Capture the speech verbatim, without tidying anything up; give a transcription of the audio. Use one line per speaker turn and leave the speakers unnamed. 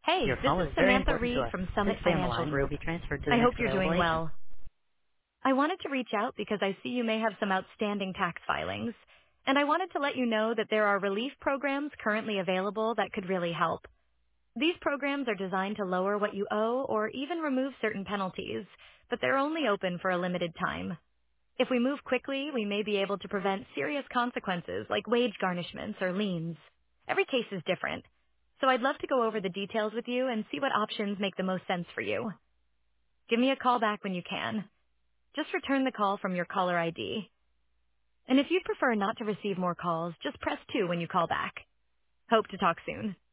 Hey,
Your
this
call
is
is very
Samantha
important to
Reed
us.
from
Please
Summit
stay on the
Financial
line. You will
Group.
be transferred to the
I hope
next
you're
available
doing
agent.
well. I wanted to reach out because I see you may have some outstanding tax filings, and I wanted to let you know that there are relief programs currently available that could really help. These programs are designed to lower what you owe or even remove certain penalties, but they're only open for a limited time. If we move quickly, we may be able to prevent serious consequences like wage garnishments or liens. Every case is different, so I'd love to go over the details with you and see what options make the most sense for you. Give me a call back when you can. Just return the call from your caller I D. And if you'd prefer not to receive more calls, just press two when you call back. Hope to talk soon.